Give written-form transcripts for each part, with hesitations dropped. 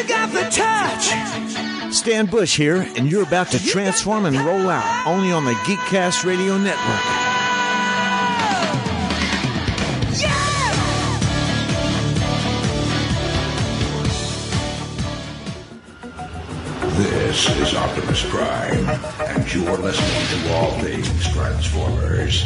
got the touch. Stan Bush here, and you're about to transform and roll out only on the Geekcast Radio Network. This is Optimus Prime, and you're listening to All Things Transformers.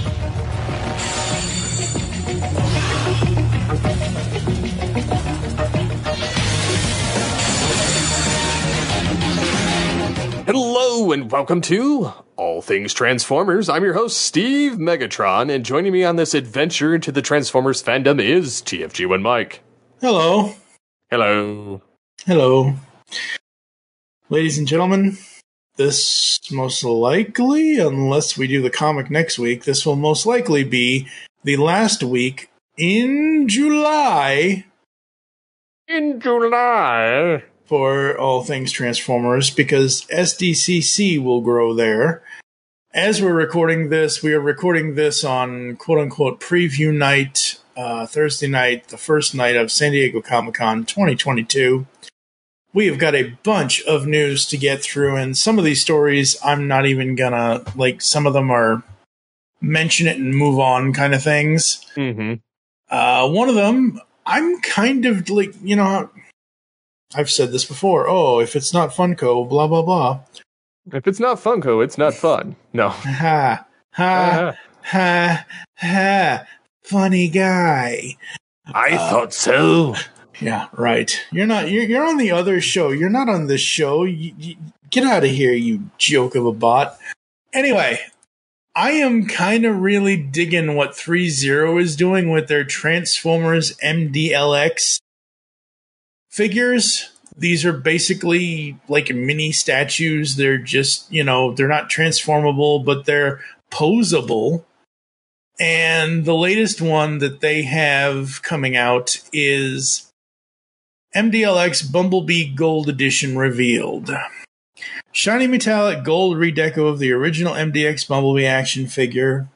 Hello and welcome to All Things Transformers. I'm your host, Steve Megatron, and joining me on this adventure into the Transformers fandom is TFG1 Mike. Hello. Hello. Hello. Ladies and gentlemen, this most likely, unless we do the comic next week, this will most likely be the last week in July. In July. For All Things Transformers, because SDCC will grow there. As we're recording this, we are recording this on quote-unquote preview night, Thursday night, the first night of San Diego Comic-Con 2022. We have got a bunch of news to get through, and some of these stories I'm not even gonna, some of them are mention it and move on kind of things. Mm-hmm. One of them, I'm kind of I've said this before. Oh, if it's not Funko, blah, blah, blah. If it's not Funko, it's not fun. No. Ha, ha, ha, ha. Funny guy. I thought so. Yeah, right. You're on the other show. You're not on this show. You get out of here, you joke of a bot. Anyway, I am kind of really digging what 3.0 is doing with their Transformers MDLX figures. These are basically like mini statues. They're just, they're not transformable, but they're posable. And the latest one that they have coming out is MDLX Bumblebee Gold Edition revealed. Shiny metallic gold redeco of the original MDX Bumblebee action figure.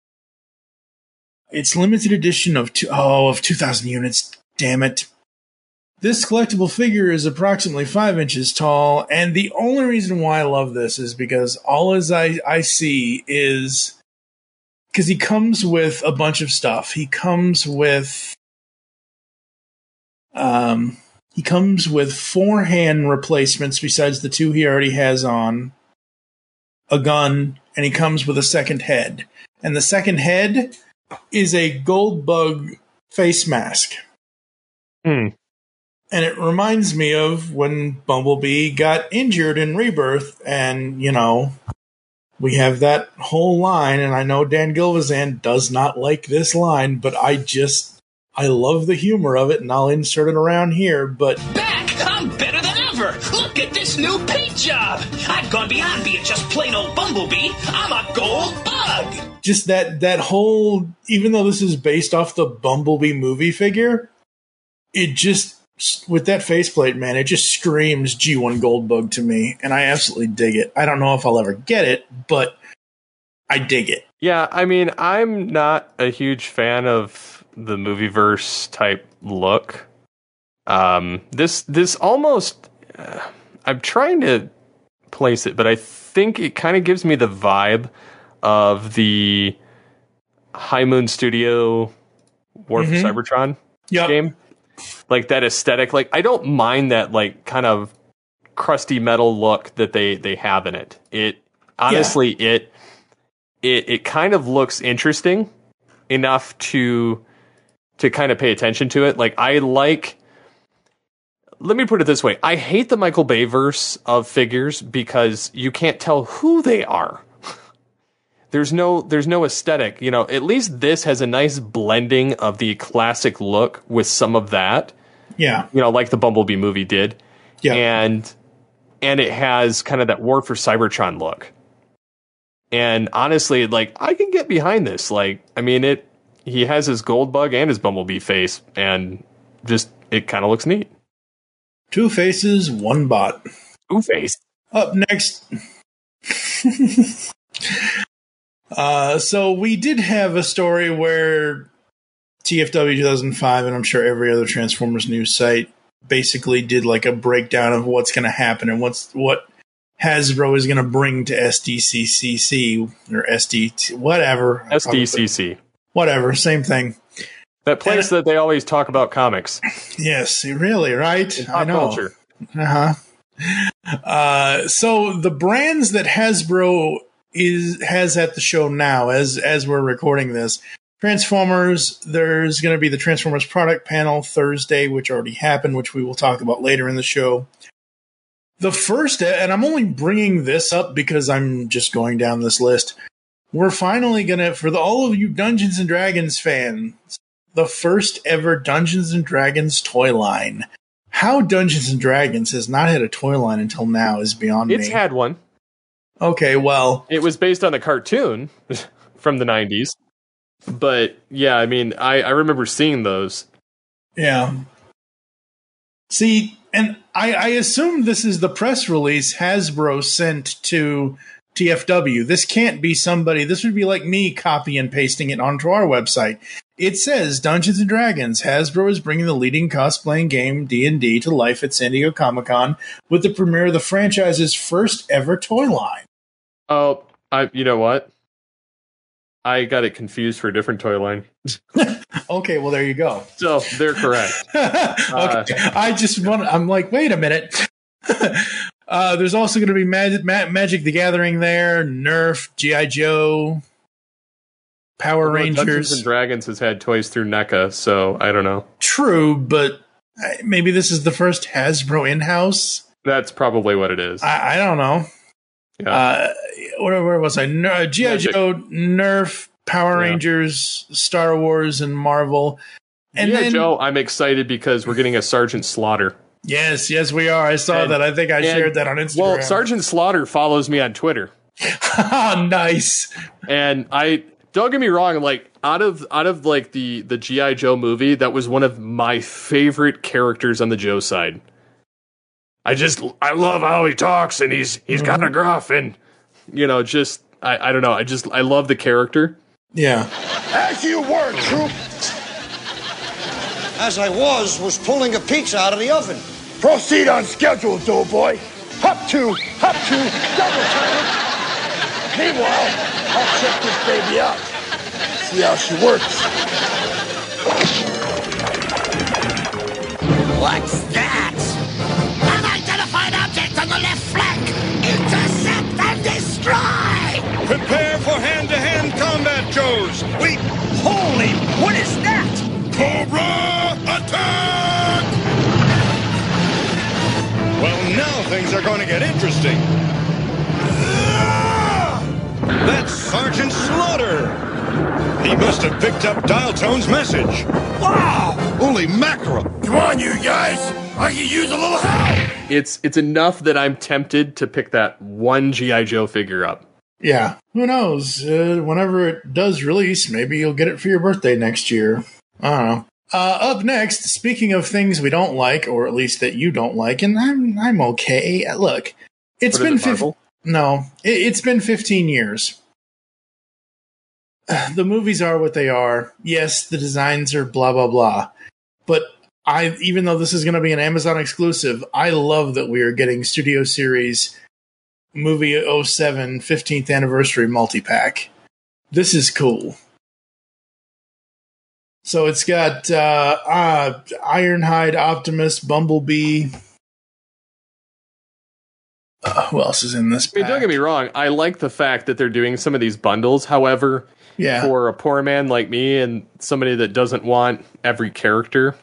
It's limited edition of 2,000 units. Damn it. This collectible figure is approximately 5 inches tall, and the only reason why I love this is because all as I see is because he comes with a bunch of stuff. He comes with 4 hand replacements besides the 2 he already has on, a gun, and he comes with a second head. And the second head is a gold bug face mask. And it reminds me of when Bumblebee got injured in Rebirth, and, we have that whole line, and I know Dan Gilvezan does not like this line, but I love the humor of it, and I'll insert it around here, but... Back! I'm better than ever! Look at this new paint job! I've gone beyond being just plain old Bumblebee. I'm a gold bug! Just that whole... Even though this is based off the Bumblebee movie figure, it just... With that faceplate, man, it just screams G1 Goldbug to me, and I absolutely dig it. I don't know if I'll ever get it, but I dig it. Yeah, I mean, I'm not a huge fan of the movieverse type look. This almost... I'm trying to place it, but I think it kind of gives me the vibe of the High Moon Studio War for Cybertron game. Like that aesthetic, I don't mind that kind of crusty metal look that they have in it. It honestly, it kind of looks interesting enough to kind of pay attention to it. Let me put it this way: I hate the Michael Bay verse of figures because you can't tell who they are. There's no aesthetic. At least this has a nice blending of the classic look with some of that. Yeah. Like the Bumblebee movie did. Yeah. And it has kind of that War for Cybertron look. And honestly, I can get behind this. He has his gold bug and his Bumblebee face, and just it kind of looks neat. 2 faces, 1 bot. 2 face. Up next. So we did have a story where TFW 2005, and I'm sure every other Transformers news site, basically did like a breakdown of what's going to happen and what Hasbro is going to bring to SDCCC or SDT, whatever. SDCC. Whatever, same thing. That place that they always talk about comics. Yes, really, right? In pop culture. So the brands that Hasbro has at the show now, as we're recording this, Transformers, there's going to be the Transformers product panel Thursday, which already happened, which we will talk about later in the show. The first, and I'm only bringing this up because I'm just going down this list. We're finally going to, for all of you Dungeons & Dragons fans, the first ever Dungeons & Dragons toy line. How Dungeons & Dragons has not had a toy line until now is beyond me. It's had one. Okay, well. It was based on the cartoon from the 90s. But, yeah, I mean, I remember seeing those. Yeah. See, and I assume this is the press release Hasbro sent to TFW. This can't be somebody. This would be like me copy and pasting it onto our website. It says Dungeons & Dragons. Hasbro is bringing the leading cosplaying game D&D to life at San Diego Comic-Con with the premiere of the franchise's first ever toy line. Oh, you know what? I got it confused for a different toy line. Okay, well, there you go. So, they're correct. Okay. I'm like, wait a minute. There's also going to be Magic the Gathering there, Nerf, G.I. Joe, Power Rangers. Dungeons & Dragons has had toys through NECA, so I don't know. True, but maybe this is the first Hasbro in-house? That's probably what it is. I don't know. Yeah. Where was I? G.I. Joe, Nerf, Power Rangers, Star Wars, and Marvel. And G.I. Joe, I'm excited because we're getting a Sergeant Slaughter. Yes, we are. I saw that. I think I shared that on Instagram. Well, Sergeant Slaughter follows me on Twitter. Nice. And don't get me wrong, like out of like the G.I. Joe movie, that was one of my favorite characters on the Joe side. I love how he talks and he's got a gruff and I don't know. I love the character. Yeah. As you were, troop. As I was pulling a pizza out of the oven. Proceed on schedule, doughboy. Hop two, double time. Meanwhile, I'll check this baby out. See how she works. What's that? Unidentified object on the left flank. Intercept and destroy. Prepare for hand-to-hand combat, Joes. Holy, what is that? Cobra attack! Well, now things are going to get interesting. That's Sergeant Slaughter. He must have picked up Dial Tone's message. Wow! Holy mackerel! Come on, you guys. I can use a little help. It's enough that I'm tempted to pick that one G.I. Joe figure up. Yeah. Who knows? Whenever it does release, maybe you'll get it for your birthday next year. I don't know. Up next, speaking of things we don't like, or at least that you don't like, and I'm okay. Look, it's been it's been 15 years. The movies are what they are. Yes, the designs are blah blah blah. But even though this is going to be an Amazon exclusive, I love that we are getting Studio Series Movie 07 15th Anniversary multi-pack. This is cool. So it's got Ironhide, Optimus, Bumblebee. Who else is in this pack? I mean, don't get me wrong. I like the fact that they're doing some of these bundles. However, for a poor man like me and somebody that doesn't want every character,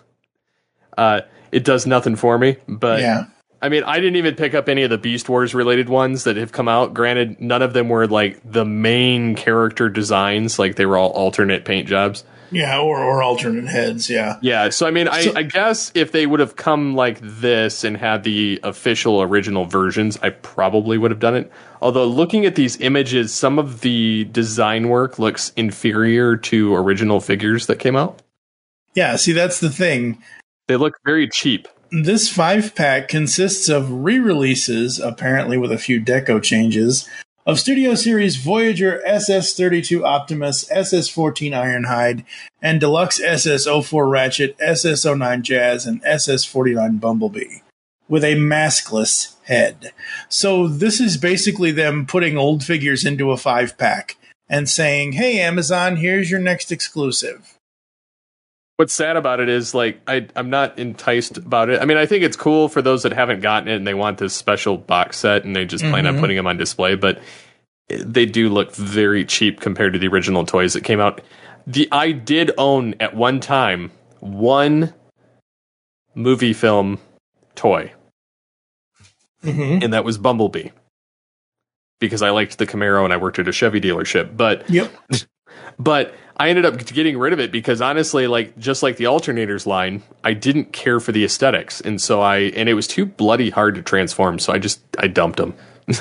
it does nothing for me. But I mean, I didn't even pick up any of the Beast Wars related ones that have come out. Granted, none of them were like the main character designs. Like they were all alternate paint jobs. Yeah, or alternate heads, yeah. Yeah, so I mean, I guess if they would have come like this and had the official original versions, I probably would have done it. Although looking at these images, some of the design work looks inferior to original figures that came out. Yeah, see, that's the thing. They look very cheap. This 5-pack consists of re-releases, apparently with a few deco changes, of Studio Series Voyager SS-32 Optimus, SS-14 Ironhide, and Deluxe SS-04 Ratchet, SS-09 Jazz, and SS-49 Bumblebee, with a maskless head. So this is basically them putting old figures into a 5-pack and saying, hey, Amazon, here's your next exclusive. What's sad about it is, like, I'm not enticed about it. I mean, I think it's cool for those that haven't gotten it and they want this special box set and they just plan on putting them on display, but they do look very cheap compared to the original toys that came out. I did own, at one time, one movie film toy, and that was Bumblebee, because I liked the Camaro and I worked at a Chevy dealership. But I ended up getting rid of it because, honestly, like, just like the alternators line, I didn't care for the aesthetics, and so it was too bloody hard to transform, so I dumped them.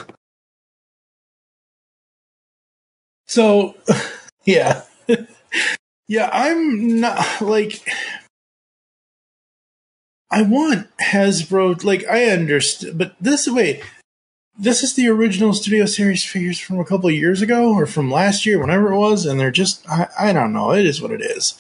So, yeah. Yeah, I'm not, like, I want Hasbro, like, I understand, but this is the original Studio Series figures from a couple of years ago, or from last year, whenever it was, and they're just, I don't know, it is what it is.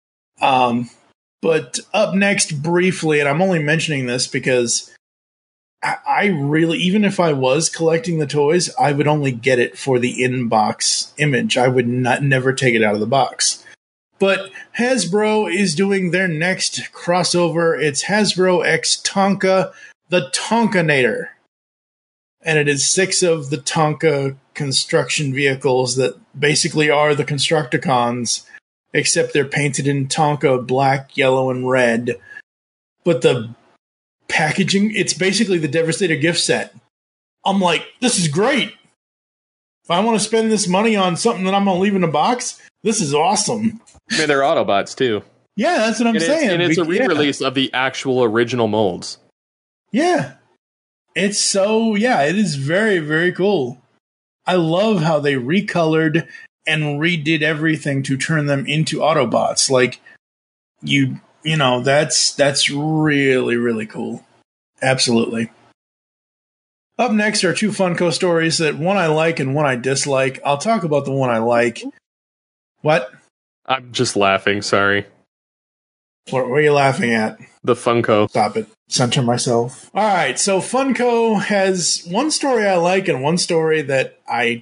But up next, briefly, and I'm only mentioning this because I really, even if I was collecting the toys, I would only get it for the in-box image. I would never take it out of the box. But Hasbro is doing their next crossover. It's Hasbro X Tonka, the Tonkanator. And it is 6 of the Tonka construction vehicles that basically are the Constructicons, except they're painted in Tonka black, yellow, and red. But the packaging, it's basically the Devastator gift set. I'm like, this is great. If I want to spend this money on something that I'm going to leave in a box, this is awesome. I mean, they're Autobots, too. Yeah, that's what I'm saying. And it's a re-release of the actual original molds. Yeah. It's so, it is very, very cool. I love how they recolored and redid everything to turn them into Autobots. Like, you know, that's really, really cool. Absolutely. Up next are 2 Funko stories, that one I like and one I dislike. I'll talk about the one I like. What? I'm just laughing, sorry. What were you laughing at? The Funko. Stop it. Center myself. All right, so Funko has one story I like and one story that I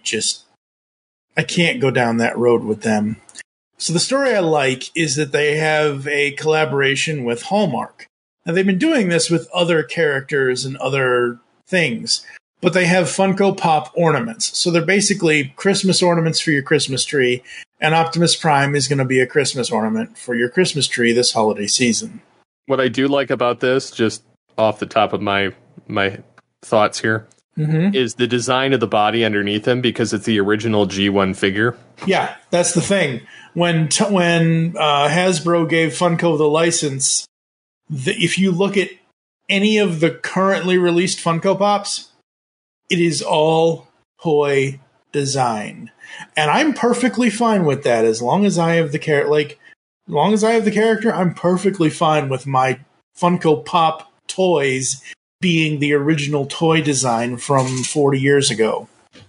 can't go down that road with them. So the story I like is that they have a collaboration with Hallmark. Now, they've been doing this with other characters and other things, but they have Funko Pop ornaments. So they're basically Christmas ornaments for your Christmas tree, and Optimus Prime is going to be a Christmas ornament for your Christmas tree this holiday season. What I do like about this, just off the top of my thoughts here, is the design of the body underneath him, because it's the original G1 figure. Yeah, that's the thing. When Hasbro gave Funko the license, if you look at any of the currently released Funko Pops, it is all toy design. And I'm perfectly fine with that as long as I have the character. As long as I have the character, I'm perfectly fine with my Funko Pop toys being the original toy design from 40 years ago.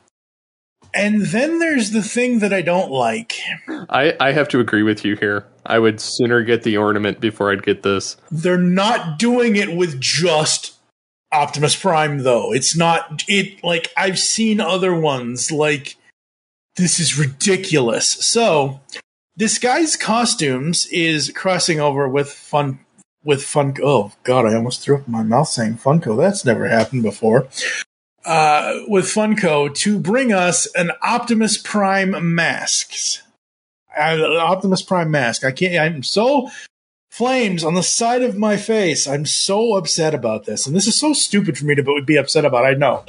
And then there's the thing that I don't like. I have to agree with you here. I would sooner get the ornament before I'd get this. They're not doing it with just Optimus Prime, though. It's not... Like, I've seen other ones. Like, this is ridiculous. So... this guy's costumes is crossing over with Funko. Oh, God, I almost threw up my mouth saying Funko. That's never happened before. With Funko to bring us an Optimus Prime masks. Optimus Prime mask. I'm so... flames on the side of my face. I'm so upset about this. And this is so stupid for me to be upset about, I know.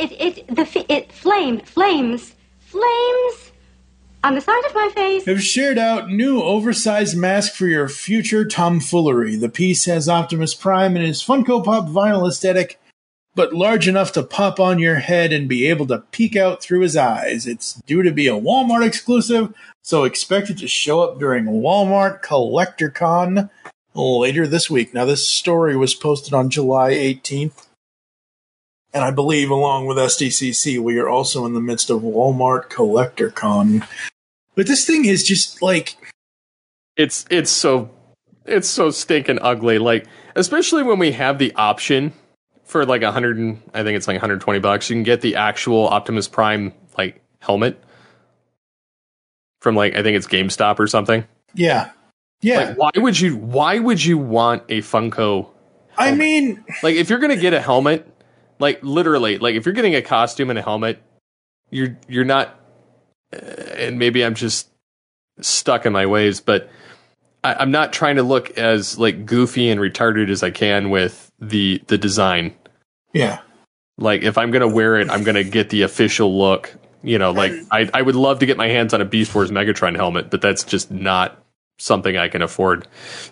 Flames on the side of my face. Have shared out new oversized mask for your future tomfoolery. The piece has Optimus Prime in his Funko Pop vinyl aesthetic, but large enough to pop on your head and be able to peek out through his eyes. It's due to be a Walmart exclusive, so expect it to show up during Walmart Collector Con later this week. Now, this story was posted on July 18th. And I believe, along with SDCC, we are also in the midst of Walmart Collector Con. But this thing is just like... It's so stinking ugly. Like, especially when we have the option for like I think it's like $120. You can get the actual Optimus Prime like helmet from like, I think it's GameStop or something. Yeah. Like, why would you want a Funko helmet? I mean, like, if you're gonna get a helmet, like literally, like if you're getting a costume and a helmet, you're not. And maybe I'm just stuck in my ways, but I'm not trying to look as like goofy and retarded as I can with the design. Yeah. Like, if I'm gonna wear it, I'm gonna get the official look. You know, like I would love to get my hands on a Beast Wars Megatron helmet, but that's just not something I can afford.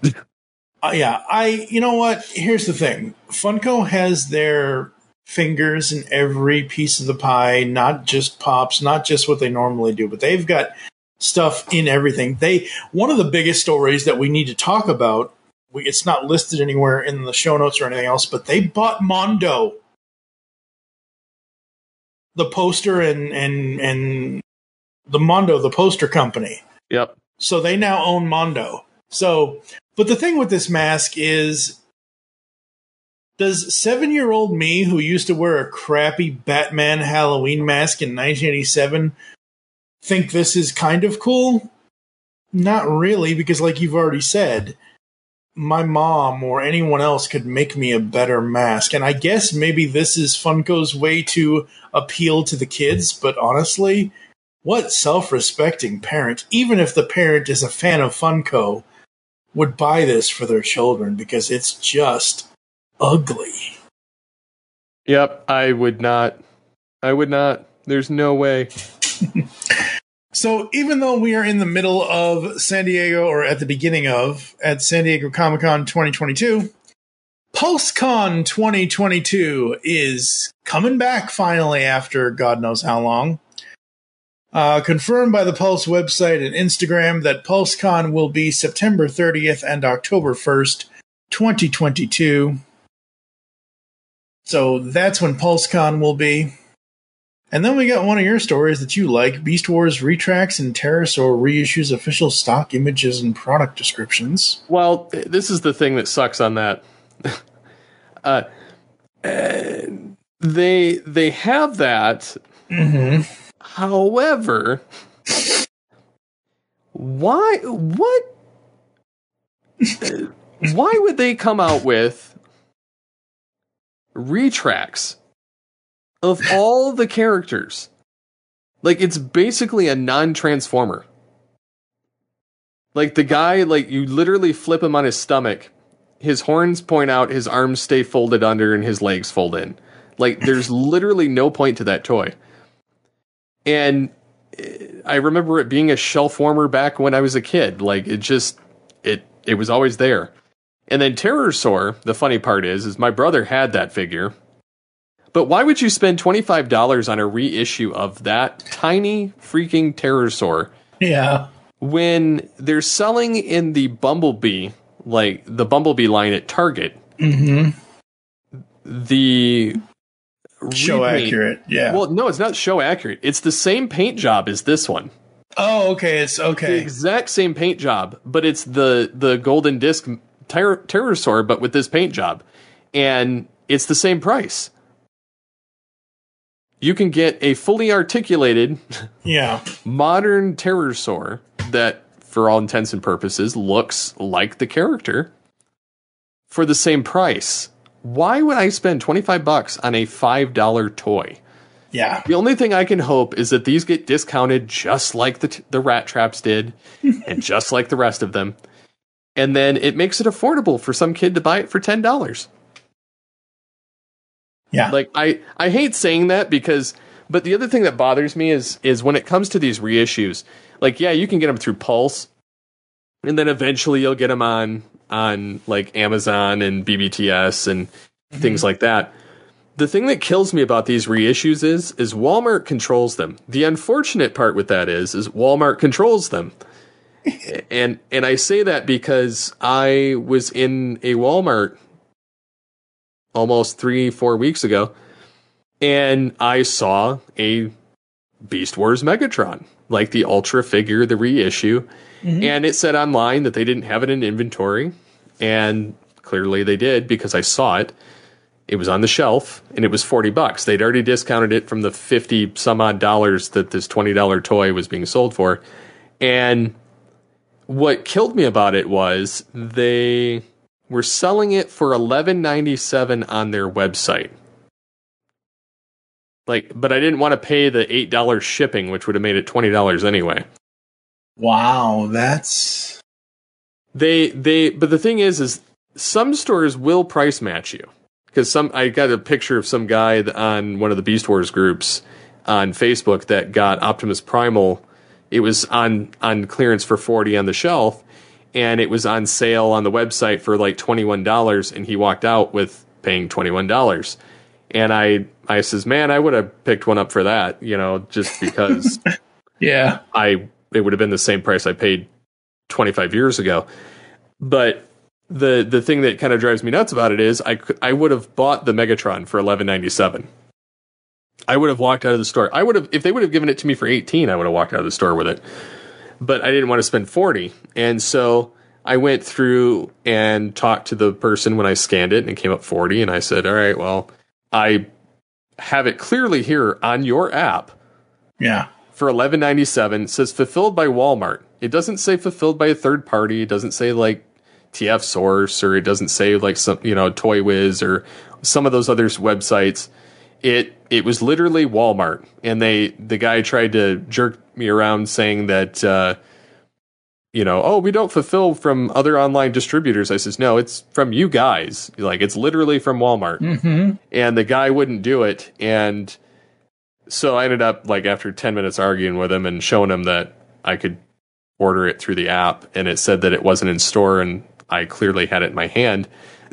You know what? Here's the thing. Funko has their fingers in every piece of the pie, not just Pops, not just what they normally do, but they've got stuff in everything. One of the biggest stories that we need to talk about, it's not listed anywhere in the show notes or anything else, but they bought Mondo. The poster and the Mondo, the poster company. Yep. So they now own Mondo. So, but the thing with this mask is, does 7-year-old me, who used to wear a crappy Batman Halloween mask in 1987, think this is kind of cool? Not really, because like you've already said, my mom or anyone else could make me a better mask. And I guess maybe this is Funko's way to appeal to the kids, but honestly, what self-respecting parent, even if the parent is a fan of Funko, would buy this for their children, because it's just ugly. Yep, I would not. There's no way. So even though we are in the middle of San Diego, or at the beginning of, at San Diego Comic-Con 2022, PulseCon 2022 is coming back finally after God knows how long. Confirmed by the Pulse website and Instagram that PulseCon will be September 30th and October 1st, 2022. So that's when PulseCon will be. And then we got one of your stories that you like, Beast Wars retracts and Pterosaur reissues official stock images and product descriptions. Well, this is the thing that sucks on that. They have that. Mm-hmm. However, why would they come out with retracts of all the characters? Like, it's basically a non-transformer. Like, the guy, like, you literally flip him on his stomach, his horns point out, his arms stay folded under, and his legs fold in. Like, there's literally no point to that toy. And I remember it being a shelf warmer back when I was a kid. Like, it was always there. And then Terrorsaur, the funny part is my brother had that figure. But why would you spend $25 on a reissue of that tiny freaking Terrorsaur? Yeah. When they're selling in the Bumblebee, like the Bumblebee line at Target. Mm-hmm. The show accurate, yeah. Well, no, it's not show accurate. It's the same paint job as this one. Oh, okay. It's okay. The exact same paint job, but it's the golden disc Terrorsaur, but with this paint job. And it's the same price. You can get a fully articulated, modern Terrorsaur that, for all intents and purposes, looks like the character for the same price. Why would I spend $25 on a $5 toy? Yeah. The only thing I can hope is that these get discounted just like the Rat Traps did, and just like the rest of them. And then it makes it affordable for some kid to buy it for $10. Yeah. Like, I hate saying that but the other thing that bothers me is when it comes to these reissues, like, yeah, you can get them through Pulse, and then eventually you'll get them on like Amazon and BBTS and things like that. The thing that kills me about these reissues is Walmart controls them. The unfortunate part with that is Walmart controls them. and I say that because I was in a Walmart almost 3-4 weeks ago, And I saw a Beast Wars Megatron, like the Ultra figure, the reissue. And it said online that they didn't have it in inventory. And clearly they did, because I saw it. It was on the shelf, and it was $40. They'd already discounted it from the 50 some odd dollars that this $20 toy was being sold for. And what killed me about it was they were selling it for $11.97 on their website. But I didn't want to pay the $8 shipping, which would have made it $20 anyway. Wow, that's... But the thing is some stores will price match you. Because I got a picture of some guy on one of the Beast Wars groups on Facebook that got Optimus Primal. It was on clearance for $40 on the shelf, and it was on sale on the website for like $21, and he walked out with paying $21. And I says, man, I would have picked one up for that, just because yeah, it would have been the same price I paid 25 years ago. But the thing that kind of drives me nuts about it is I would have bought the Megatron for $11.97. I would have walked out of the store. If they would have given it to me for $18, I would have walked out of the store with it. But I didn't want to spend $40. And so I went through and talked to the person when I scanned it, and it came up $40. And I said, all right, well, I have it clearly here on your app. Yeah. For $11.97. It says fulfilled by Walmart. It doesn't say fulfilled by a third party. It doesn't say like TF Source, or it doesn't say like some, Toy Wiz or some of those other websites. It was literally Walmart, and the guy tried to jerk me around saying that, oh, we don't fulfill from other online distributors. I says, no, it's from you guys. Like, it's literally from Walmart. Mm-hmm. And the guy wouldn't do it. And so I ended up, like, after 10 minutes arguing with him and showing him that I could order it through the app, and it said that it wasn't in store, and I clearly had it in my hand.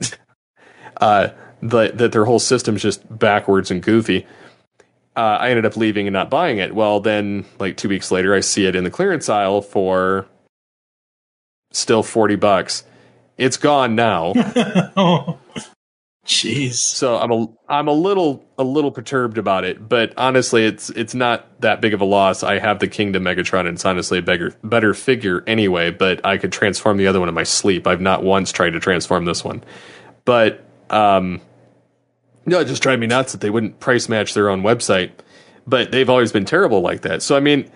That their whole system's just backwards and goofy. I ended up leaving and not buying it. Well, then, like 2 weeks later, I see it in the clearance aisle for still $40. It's gone now. Oh, jeez. So I'm a little perturbed about it, but honestly, it's not that big of a loss. I have the Kingdom Megatron, and it's honestly a better figure anyway. But I could transform the other one in my sleep. I've not once tried to transform this one, but no, it just drives me nuts that they wouldn't price match their own website. But they've always been terrible like that. So I mean,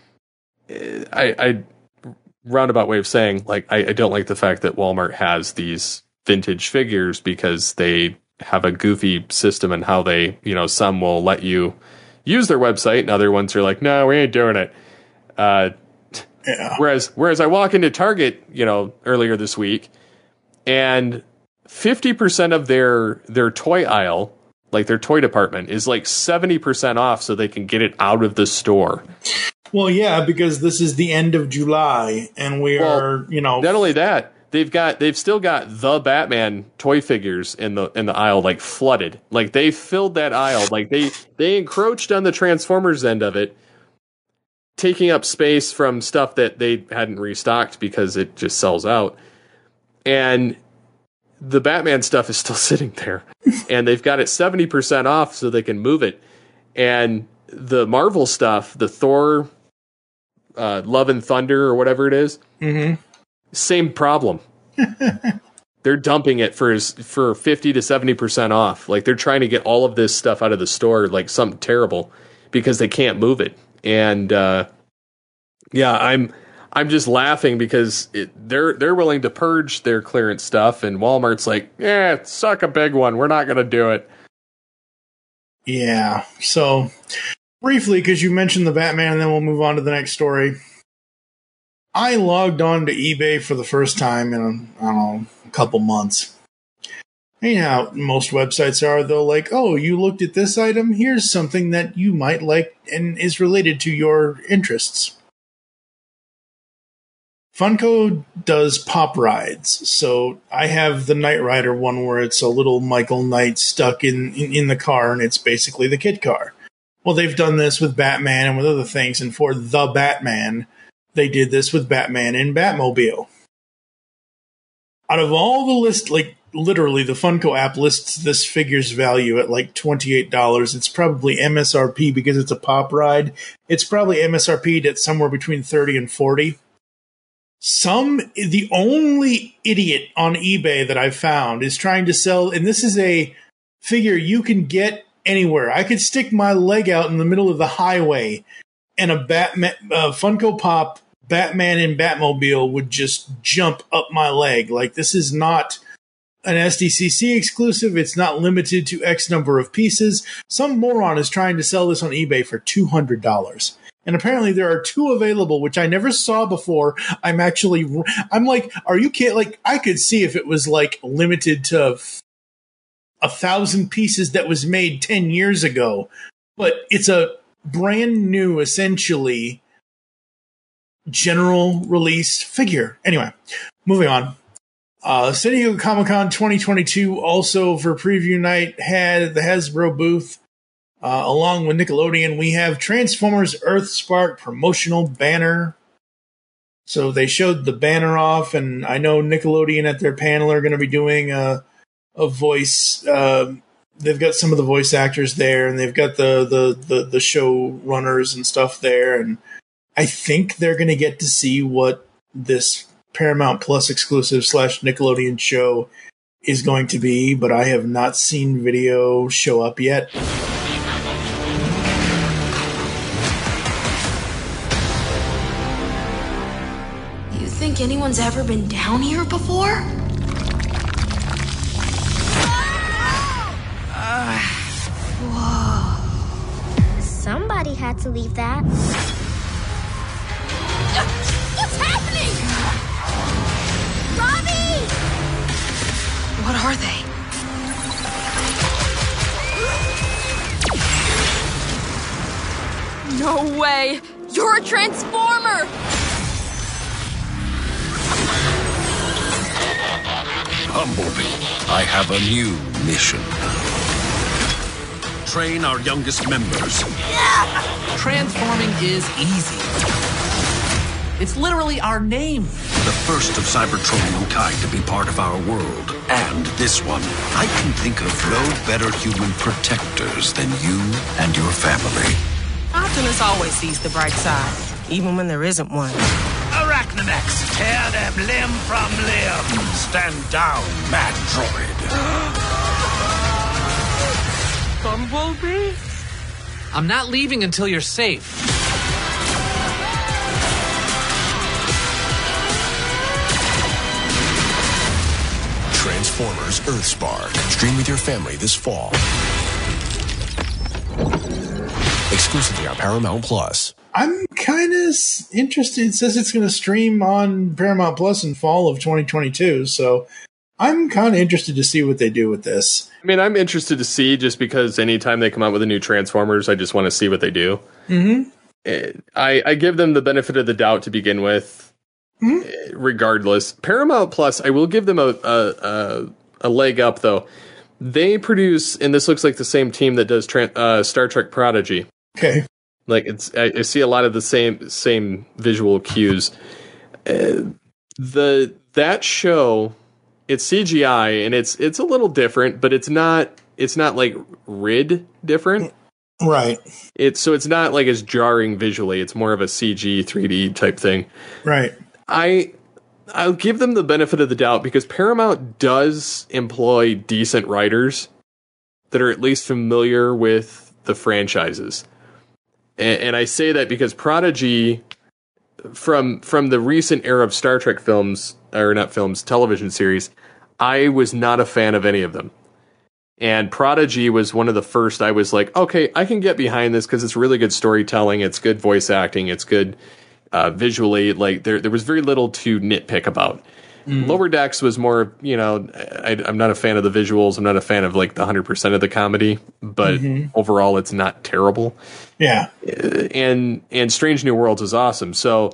I roundabout way of saying, like, I don't like the fact that Walmart has these vintage figures, because they have a goofy system in how they, some will let you use their website, and other ones are like, no, we ain't doing it. Yeah. Whereas I walk into Target, earlier this week, and 50% of their toy aisle, like their toy department, is like 70% off, so they can get it out of the store. Well, yeah, because this is the end of July, and we are, Not only that, they've still got the Batman toy figures in the aisle, like, flooded. Like, they filled that aisle. Like, they encroached on the Transformers end of it, taking up space from stuff that they hadn't restocked because it just sells out. And the Batman stuff is still sitting there, and they've got it 70% off so they can move it. And the Marvel stuff, the Thor, Love and Thunder, or whatever it is, same problem. They're dumping it for 50 to 70% off. Like, they're trying to get all of this stuff out of the store, like something terrible, because they can't move it. And I'm just laughing because they're willing to purge their clearance stuff, and Walmart's like, yeah, suck a big one. We're not going to do it. Yeah. So briefly, because you mentioned the Batman, and then we'll move on to the next story. I logged on to eBay for the first time in, a couple months. You know how most websites are, though, like, oh, you looked at this item, here's something that you might like and is related to your interests. Funko does pop rides, so I have the Knight Rider one where it's a little Michael Knight stuck in the car, and it's basically the kid car. Well, they've done this with Batman and with other things, and for the Batman, they did this with Batman and Batmobile. Out of all the list, like, literally, the Funko app lists this figure's value at like $28. It's probably MSRP because it's a pop ride. It's probably MSRP'd at somewhere between 30 and 40. The only idiot on eBay that I've found is trying to sell, and this is a figure you can get anywhere. I could stick my leg out in the middle of the highway, and a Funko Pop Batman and Batmobile would just jump up my leg. Like, this is not an SDCC exclusive. It's not limited to X number of pieces. Some moron is trying to sell this on eBay for $200. And apparently there are 2 available, which I never saw before. I'm like, are you kidding? Like, I could see if it was like limited to 1,000 pieces that was made 10 years ago, but it's a brand new, essentially general release figure. Anyway, moving on. San Diego Comic-Con 2022 also for preview night had the Hasbro booth. Along with Nickelodeon, we have Transformers Earthspark promotional banner. So they showed the banner off, and I know Nickelodeon at their panel are going to be doing a voice. They've got some of the voice actors there, and they've got the show runners and stuff there. And I think they're going to get to see what this Paramount Plus exclusive / Nickelodeon show is going to be, but I have not seen video show up yet. Think anyone's ever been down here before? Whoa. Somebody had to leave that. What's happening? Robbie! What are they? No way! You're a Transformer! Bumblebee, I have a new mission. Train our youngest members. Transforming is easy. It's literally our name. The first of Cybertronian kind to be part of our world. And this one, I can think of no better human protectors than you and your family. Optimus always sees the bright side, even when there isn't one. Arachnomax, tear them limb from limb. Stand down, mad droid. Bumblebee? I'm not leaving until you're safe. Transformers Earthspark. Stream with your family this fall. Exclusively on Paramount Plus. I'm kind of interested. It says it's going to stream on Paramount Plus in fall of 2022, so I'm kind of interested to see what they do with this. I mean, I'm interested to see just because anytime they come out with a new Transformers, I just want to see what they do. Mm-hmm. I give them the benefit of the doubt to begin with, regardless. Paramount Plus, I will give them a leg up, though. They produce, and this looks like the same team that does Star Trek Prodigy. Okay. Like I see a lot of the same visual cues. That show, it's CGI and it's a little different, but it's not like Rid different. Right. It's not like as jarring visually. It's more of a CG 3D type thing. Right. I'll give them the benefit of the doubt because Paramount does employ decent writers that are at least familiar with the franchises. And I say that because Prodigy, from the recent era of Star Trek films, or not films, television series, I was not a fan of any of them. And Prodigy was one of the first I was like, okay, I can get behind this because it's really good storytelling, it's good voice acting, it's good visually. Like there was very little to nitpick about. Lower Decks was more, I'm not a fan of the visuals. I'm not a fan of like the 100% of the comedy, but overall it's not terrible. Yeah. And Strange New Worlds is awesome. So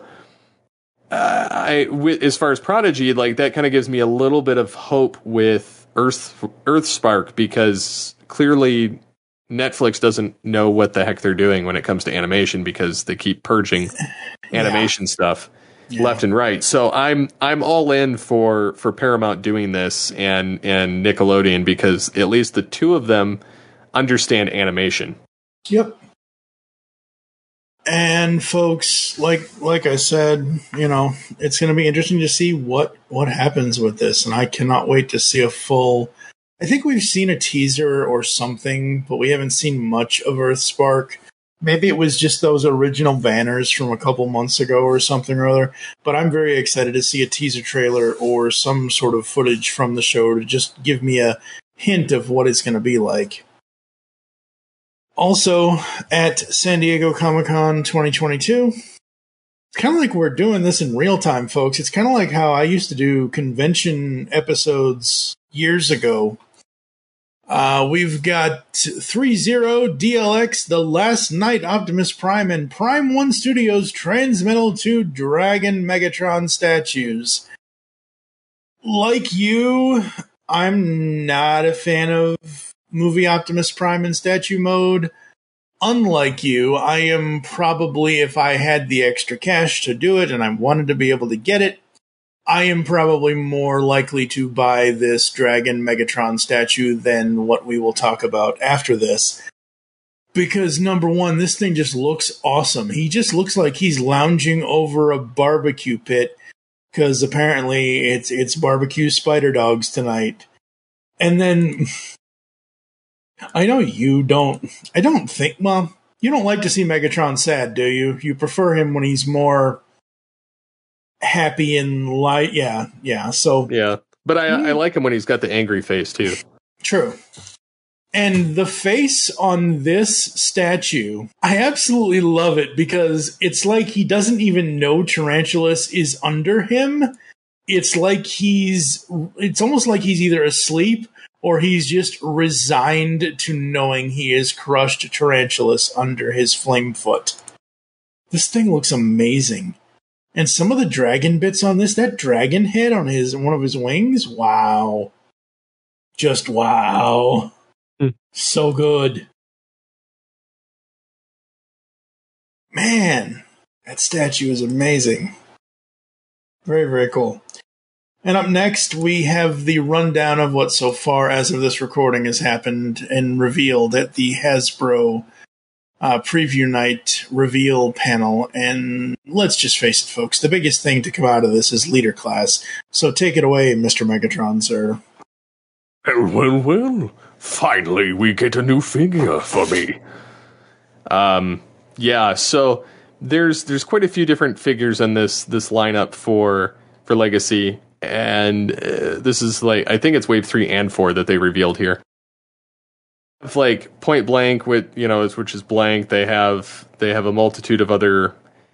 as far as Prodigy, like that kind of gives me a little bit of hope with Earthspark because clearly Netflix doesn't know what the heck they're doing when it comes to animation because they keep purging animation stuff. left and right. So I'm all in for Paramount doing this and Nickelodeon, because at least the two of them understand animation. Yep. And folks, like I said, it's going to be interesting to see what happens with this, and I cannot wait to see a full. I think we've seen a teaser or something, but we haven't seen much of Earthspark. Maybe it was just those original banners from a couple months ago or something or other. But I'm very excited to see a teaser trailer or some sort of footage from the show to just give me a hint of what it's going to be like. Also, at San Diego Comic-Con 2022, it's kind of like we're doing this in real time, folks. It's kind of like how I used to do convention episodes years ago. We've got 3-0 DLX, The Last Night Optimus Prime, and Prime 1 Studios Transmetal 2 Dragon Megatron statues. Like you, I'm not a fan of movie Optimus Prime in statue mode. Unlike you, I am probably, if I had the extra cash to do it and I wanted to be able to get it, I am probably more likely to buy this Dragon Megatron statue than what we will talk about after this. Because, number one, this thing just looks awesome. He just looks like he's lounging over a barbecue pit, because apparently it's barbecue spider dogs tonight. And then, I know you don't you don't like to see Megatron sad, do you? You prefer him when he's more happy and light. Yeah. So yeah, but I like him when he's got the angry face too. True. And the face on this statue, I absolutely love it, because it's like he doesn't even know Tarantulas is under him. It's almost like he's either asleep or he's just resigned to knowing he has crushed Tarantulas under his flame foot. This thing looks amazing. And some of the dragon bits on this, that dragon head on one of his wings, wow. Just wow. So good. Man, that statue is amazing. Very, very cool. And up next, we have the rundown of what so far as of this recording has happened and revealed at the Hasbro preview night reveal panel. And let's just face it, folks, the biggest thing to come out of this is Leader Class. So take it away, Mr. Megatron, sir. Well. Finally, we get a new figure for me. Yeah, so there's quite a few different figures in this lineup for Legacy. And this is I think it's Wave 3 and 4 that they revealed here. It's like Point Blank, which is blank. They have a multitude of other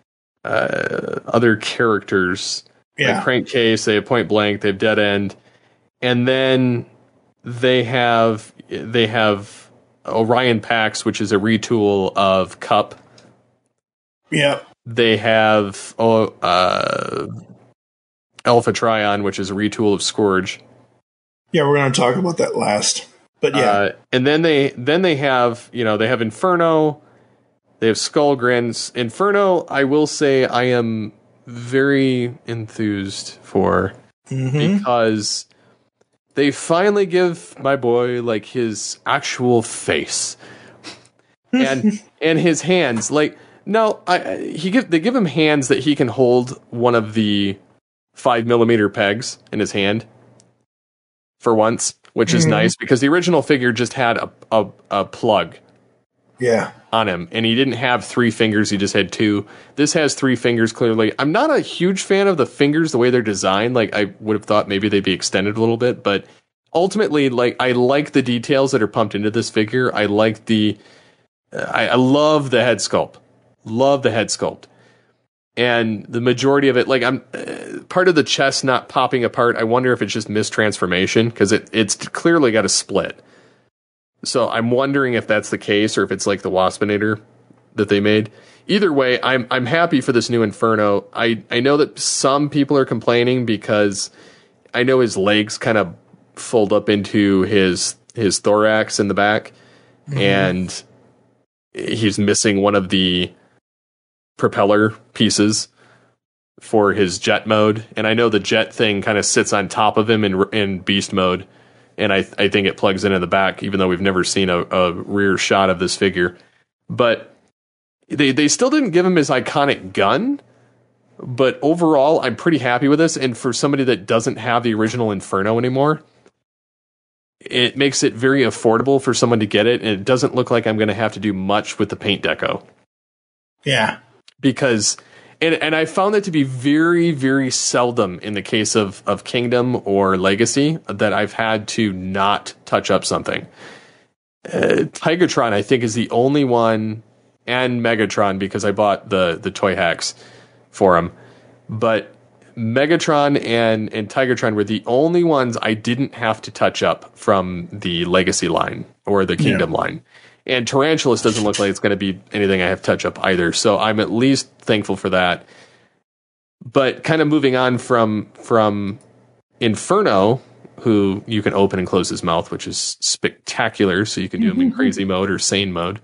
characters. Yeah. Like Crankcase, they have Point Blank, they have Dead End, and then they have Orion Pax, which is a retool of Cup. Yeah. They have Alpha Trion, which is a retool of Scourge. Yeah, we're going to talk about that last. But yeah. And then they have, they have Inferno, they have Skullgrins. Inferno, I will say I am very enthused for, because they finally give my boy his actual face and his hands. They give him hands that he can hold one of the 5mm pegs in his hand for once, which is nice, because the original figure just had a plug on him, and he didn't have 3 fingers, he just had 2. This has 3 fingers, clearly. I'm not a huge fan of the fingers, the way they're designed. I would have thought maybe they'd be extended a little bit, but ultimately, I like the details that are pumped into this figure. I like I love the head sculpt. Love the head sculpt. And the majority of it, I'm part of the chest not popping apart. I wonder if it's just mistransformation, because it's clearly got a split. So I'm wondering if that's the case, or if it's like the Waspinator that they made. Either way, I'm happy for this new Inferno. I know that some people are complaining because I know his legs kind of fold up into his thorax in the back, and he's missing one of the propeller pieces. for his jet mode, and I know the jet thing kind of sits on top of him in beast mode, and I think it plugs into the back, even though we've never seen a rear shot of this figure. But they still didn't give him his iconic gun, but overall, I'm pretty happy with this, and for somebody that doesn't have the original Inferno anymore, it makes it very affordable for someone to get it, and it doesn't look like I'm going to have to do much with the paint deco. Yeah. Because, and I found that to be very, very seldom in the case of Kingdom or Legacy that I've had to not touch up something. Tigatron, I think, is the only one, and Megatron, because I bought the toy hacks for him. But Megatron and Tigatron were the only ones I didn't have to touch up from the Legacy line or the Kingdom line. And Tarantulas doesn't look like it's going to be anything I have to touch up either. So I'm at least thankful for that. But kind of moving on from Inferno, who you can open and close his mouth, which is spectacular. So you can do him in crazy mode or sane mode.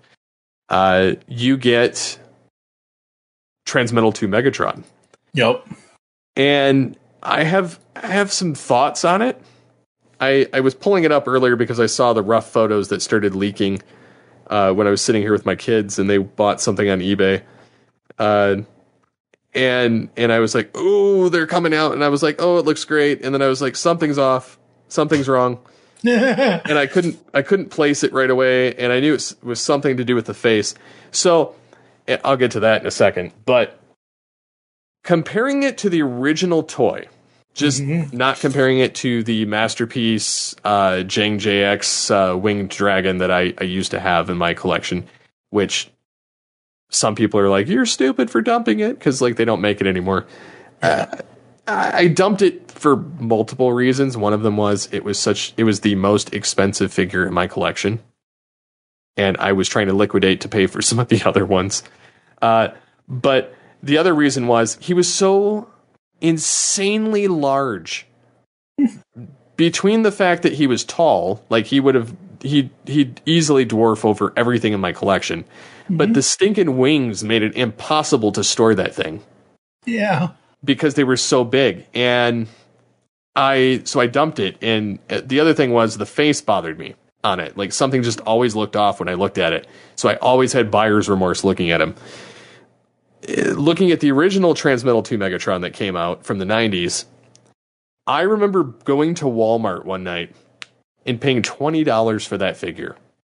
You get Transmetal 2 Megatron. Yep. And I have some thoughts on it. I was pulling it up earlier because I saw the rough photos that started leaking when I was sitting here with my kids, and they bought something on eBay. And I was like, "Oh, they're coming out," and I was like, "Oh, it looks great," and then I was like, "Something's off, something's wrong," and I couldn't place it right away, and I knew it was something to do with the face. So I'll get to that in a second, but comparing it to the original toy, just not comparing it to the Masterpiece Jang JX Winged Dragon that I used to have in my collection, which some people are like, "You're stupid for dumping it," because like they don't make it anymore. I dumped it for multiple reasons. One of them was it was the most expensive figure in my collection, and I was trying to liquidate to pay for some of the other ones. But the other reason was he was so insanely large. Between the fact that he was tall, like he'd easily dwarf over everything in my collection, but the stinking wings made it impossible to store that thing. Yeah. Because they were so big. And I dumped it. And the other thing was the face bothered me on it. Like something just always looked off when I looked at it. So I always had buyer's remorse looking at him. Looking at the original Transmetal 2 Megatron that came out from the 90s, I remember going to Walmart one night and paying $20 for that figure.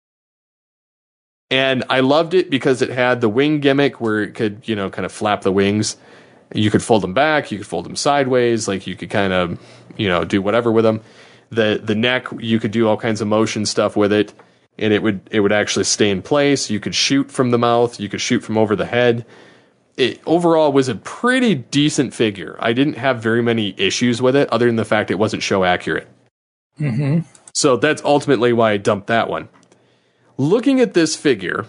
And I loved it because it had the wing gimmick where it could, kind of flap the wings. You could fold them back, you could fold them sideways, like you could kind of, do whatever with them. The neck, you could do all kinds of motion stuff with it, and it would actually stay in place. You could shoot from the mouth, you could shoot from over the head. It overall was a pretty decent figure. I didn't have very many issues with it, other than the fact it wasn't show accurate. So that's ultimately why I dumped that one. Looking at this figure,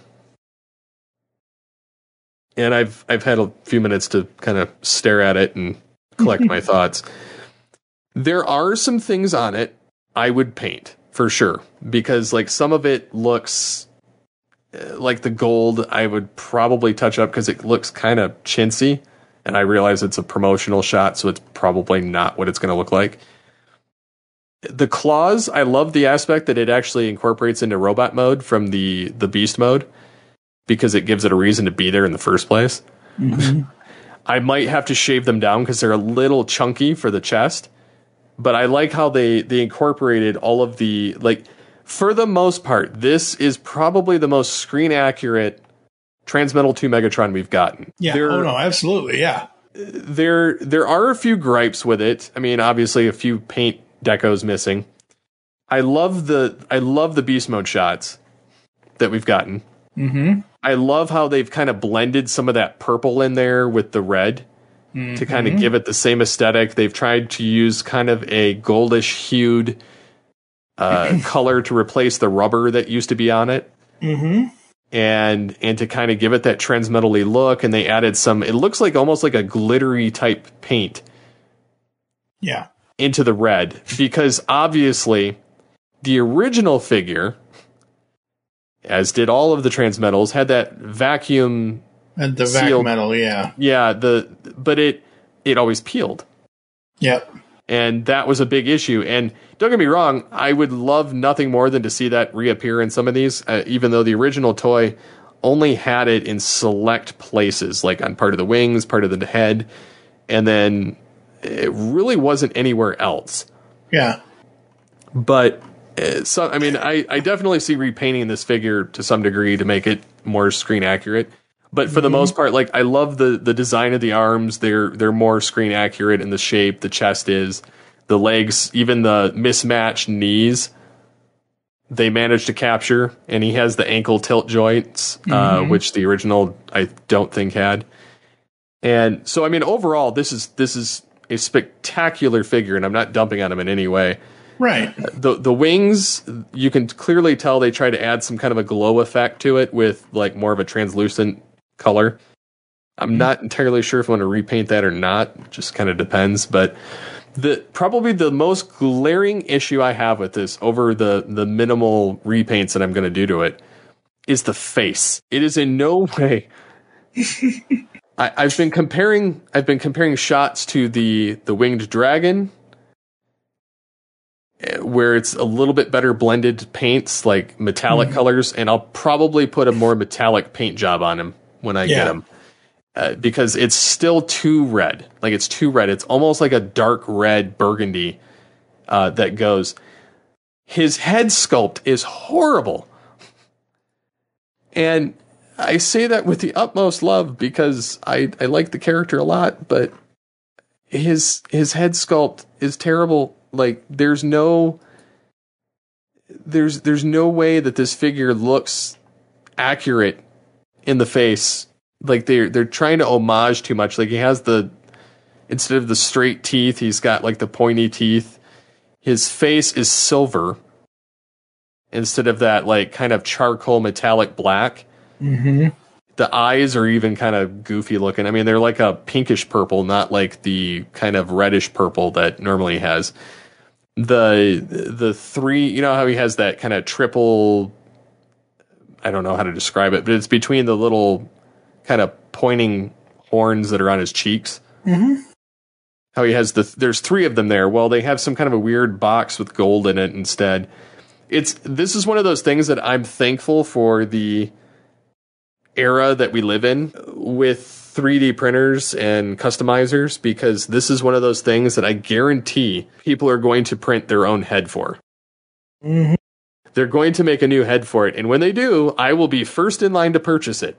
and I've had a few minutes to kind of stare at it and collect my thoughts. There are some things on it I would paint for sure, because like some of it looks like the gold I would probably touch up because it looks kind of chintzy, and I realize it's a promotional shot, so it's probably not what it's going to look like. The claws, I love the aspect that it actually incorporates into robot mode from the beast mode, because it gives it a reason to be there in the first place. I might have to shave them down because they're a little chunky for the chest, but I like how they incorporated all of the, like, for the most part, this is probably the most screen accurate Transmetal 2 Megatron we've gotten. Yeah, absolutely, yeah. There are a few gripes with it. I mean, obviously a few paint decos missing. I love the beast mode shots that we've gotten. I love how they've kind of blended some of that purple in there with the red to kind of give it the same aesthetic. They've tried to use kind of a goldish hued color to replace the rubber that used to be on it. And to kind of give it that transmetal-y look, and they added some, it looks like almost like a glittery type paint. Yeah. Into the red, because obviously the original figure, as did all of the Transmetals, had that vacuum and the sealed, vac metal, yeah. Yeah, but it always peeled. Yep. And that was a big issue. And don't get me wrong, I would love nothing more than to see that reappear in some of these, even though the original toy only had it in select places, like on part of the wings, part of the head, and then it really wasn't anywhere else. Yeah. But, so I mean, I definitely see repainting this figure to some degree to make it more screen accurate. But for the most part, like, I love the design of the arms. They're more screen accurate in the shape. The chest is, the legs, even the mismatched knees, they managed to capture. And he has the ankle tilt joints, which the original I don't think had. And so, I mean, overall, this is a spectacular figure, and I'm not dumping on him in any way. Right. The wings, you can clearly tell they try to add some kind of a glow effect to it with like more of a translucent color. I'm not entirely sure if I want to repaint that or not. It just kind of depends. But probably the most glaring issue I have with this over the minimal repaints that I'm going to do to it is the face. It is in no way. I've been comparing shots to the Winged Dragon, where it's a little bit better blended paints, like metallic colors, and I'll probably put a more metallic paint job on him when I get him. Because it's still too red. Like, it's too red. It's almost like a dark red burgundy that goes. His head sculpt is horrible. And I say that with the utmost love because I like the character a lot, but his head sculpt is terrible. Like, there's no way that this figure looks accurate in the face. Like, they're trying to homage too much. Like, he has instead of the straight teeth, he's got like the pointy teeth. His face is silver instead of that like kind of charcoal metallic black. Mm-hmm. The eyes are even kind of goofy looking. I mean, they're like a pinkish purple, not like the kind of reddish purple that normally has. The three, you know how he has that kind of triple, I don't know how to describe it, but it's between the little kind of pointing horns that are on his cheeks. Mm-hmm. How he has there's three of them there. Well, they have some kind of a weird box with gold in it instead. This is one of those things that I'm thankful for the era that we live in with 3D printers and customizers, because this is one of those things that I guarantee people are going to print their own head for. Mm-hmm. They're going to make a new head for it, and when they do, I will be first in line to purchase it.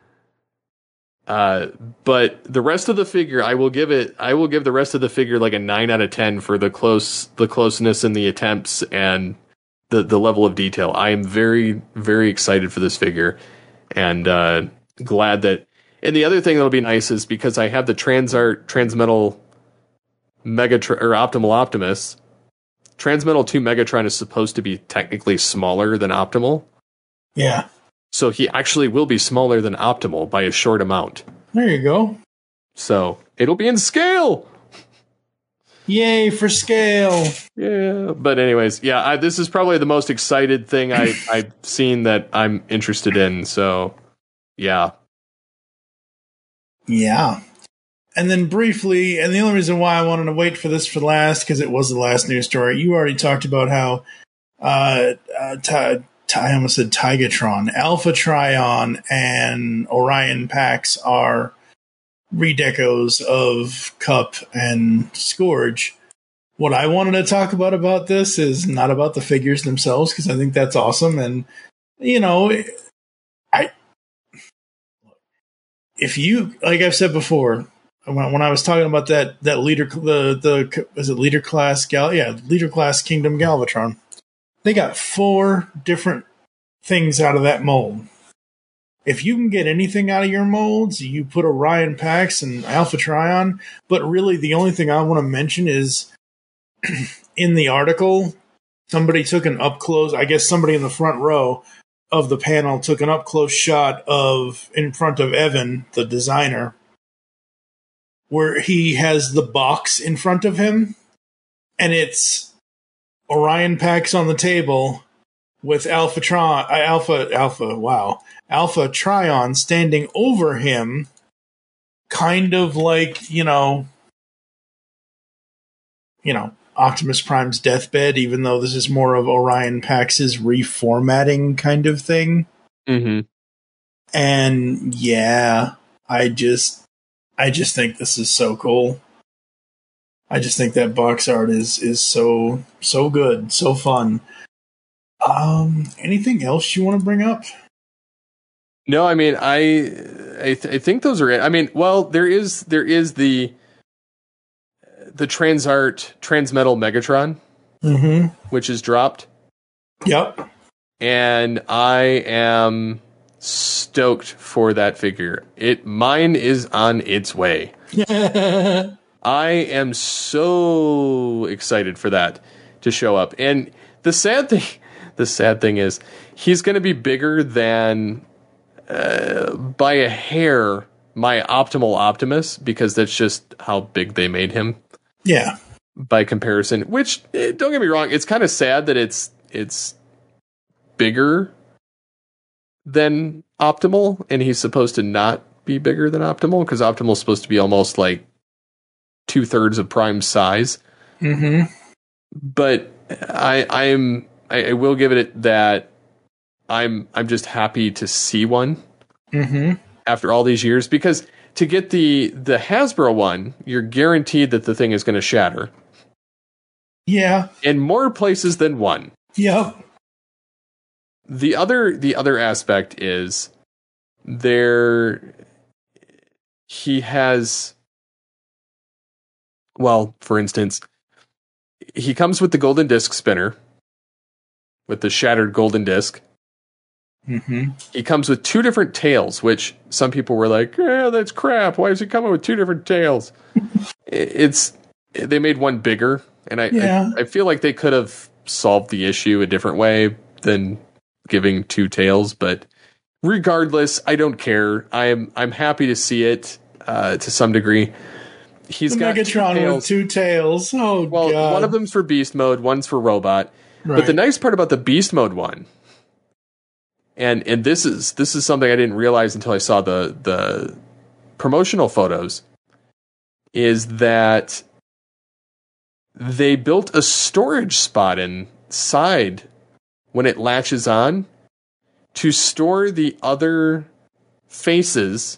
But the rest of the figure, I will give the rest of the figure like a 9 out of 10 for the closeness and the attempts and the level of detail. I am very, very excited for this figure, and glad that. And the other thing that'll be nice is because I have the Transmetal Optimal Optimus. Transmetal 2 Megatron is supposed to be technically smaller than Optimal. Yeah. So he actually will be smaller than Optimal by a short amount. There you go. So it'll be in scale. Yay for scale. Yeah. But anyways, yeah, this is probably the most excited thing I've seen that I'm interested in. So, yeah. Yeah. And then briefly, and the only reason why I wanted to wait for this for last, because it was the last news story, you already talked about how I almost said Tigatron, Alpha Trion, and Orion Pax are redecos of Cup and Scourge. What I wanted to talk about this is not about the figures themselves, because I think that's awesome. And, you know, if you, like I've said before, when I was talking about that leader, is it leader class leader class Kingdom Galvatron, they got 4 different things out of that mold. If you can get anything out of your molds, you put Orion Pax and Alpha Trion. But really, the only thing I want to mention is in the article, somebody took an up close. I guess somebody in the front row of the panel took an up close shot of in front of Evan, the designer, where he has the box in front of him, and it's Orion Pax on the table with Alpha Trion standing over him, kind of like, you know, Optimus Prime's deathbed, even though this is more of Orion Pax's reformatting kind of thing. Mm-hmm. And yeah, I just think this is so cool. I just think that box art is so good, so fun. Anything else you want to bring up? No, I mean, I think those are it. I mean, well, there is the Transmetal Megatron, which is dropped. Yep. And I am stoked for that figure. Mine is on its way. I am so excited for that to show up. And the sad thing is he's going to be bigger than by a hair my Optimal Optimus, because that's just how big they made him. Yeah. By comparison, which, don't get me wrong, it's kind of sad that it's bigger than Optimal, and he's supposed to not be bigger than Optimal, because Optimal's supposed to be almost like 2/3 of Prime's size. Mm-hmm. But I will give it that I'm just happy to see one after all these years, because to get the Hasbro one, you're guaranteed that the thing is going to shatter. Yeah. In more places than one. Yep. The other aspect is he has, well, for instance, he comes with the golden disc spinner, with the shattered golden disc. Mm-hmm. He comes with 2 different tails, which some people were like, "Yeah, that's crap. Why is he coming with 2 different tails?" They made one bigger, and I feel like they could have solved the issue a different way than giving 2 tails. But regardless, I don't care. I'm happy to see it to some degree. He's got Megatron with 2 tails. Oh, well, God. One of them's for beast mode, one's for robot. Right. But the nice part about the beast mode one, and this is something I didn't realize until I saw the promotional photos, is that they built a storage spot inside when it latches on to store the other faces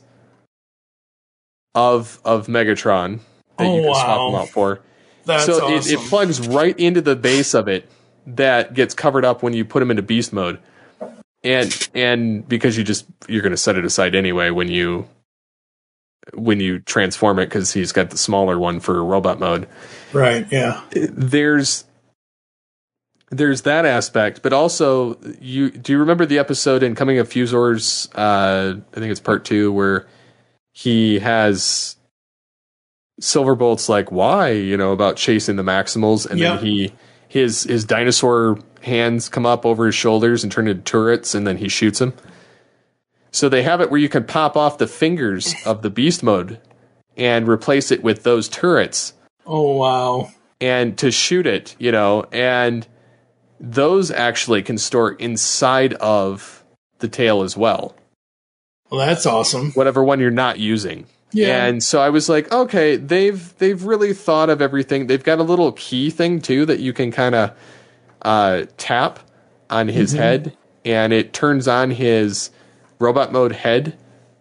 of Megatron that you can swap them out for. That's awesome. It plugs right into the base of it that gets covered up when you put him into beast mode. And because you're going to set it aside anyway when you transform it, because he's got the smaller one for robot mode. Right, yeah. There's that aspect, but also do you remember the episode in Coming of Fusors, I think it's part 2, where he has Silverbolt's like, why, about chasing the Maximals, and then his dinosaur hands come up over his shoulders and turn into turrets, and then he shoots them. So they have it where you can pop off the fingers of the beast mode and replace it with those turrets. Oh, wow. And to shoot it, and those actually can store inside of the tail as well. Well, that's awesome. Whatever one you're not using. Yeah. And so I was like, okay, they've really thought of everything. They've got a little key thing too that you can kind of tap on his head, and it turns on his robot mode head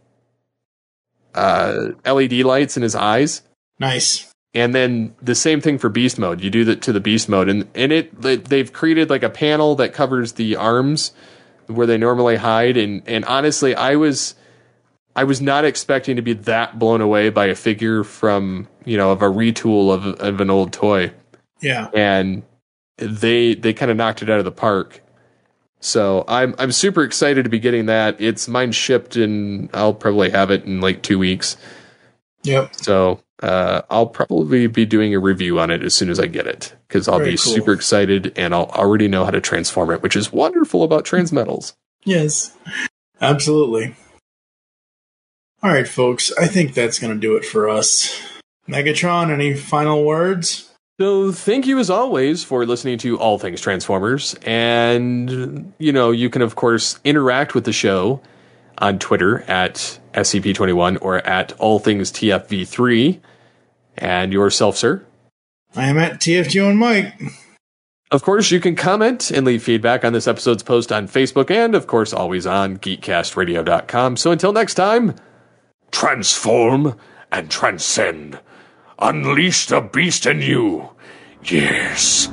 LED lights in his eyes. Nice. And then the same thing for beast mode. You do that to the beast mode, and they've created like a panel that covers the arms where they normally hide. And honestly, I was not expecting to be that blown away by a figure from, of a retool of an old toy. Yeah. And they kind of knocked it out of the park. So I'm super excited to be getting that. Mine shipped, and I'll probably have it in like 2 weeks. Yep. So I'll probably be doing a review on it as soon as I get it, because I'll be super excited, and I'll already know how to transform it, which is wonderful about Transmetals. Yes, absolutely. All right, folks, I think that's going to do it for us. Megatron, any final words? So thank you as always for listening to All Things Transformers. And, you can, of course, interact with the show on Twitter at SCP21 or at All Things TFV3. And yourself, sir? I am at TFGO and Mike. Of course, you can comment and leave feedback on this episode's post on Facebook and, of course, always on geekcastradio.com. So until next time, transform and transcend. Unleash the beast in you. Yes.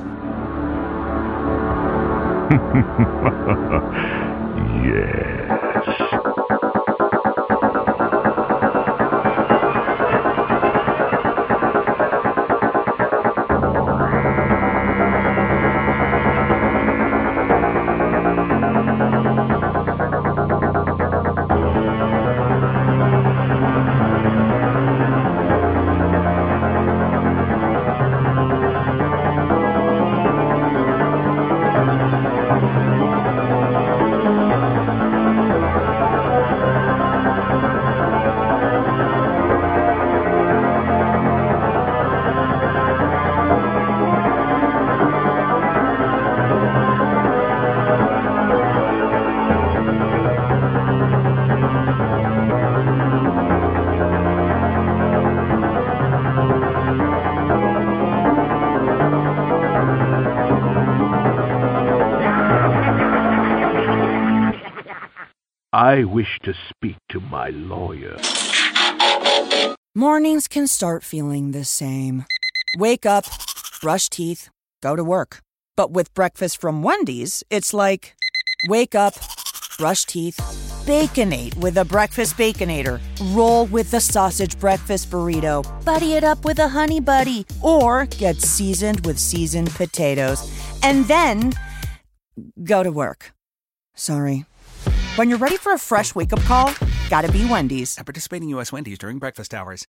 Yes. I wish to speak to my lawyer. Mornings can start feeling the same. Wake up, brush teeth, go to work. But with breakfast from Wendy's, it's like, wake up, brush teeth, Baconate with a breakfast Baconator. Roll with the sausage breakfast burrito. Buddy it up with a honey buddy. Or get seasoned with seasoned potatoes. And then go to work. Sorry. When you're ready for a fresh wake-up call, gotta be Wendy's. At participating U.S. Wendy's during breakfast hours.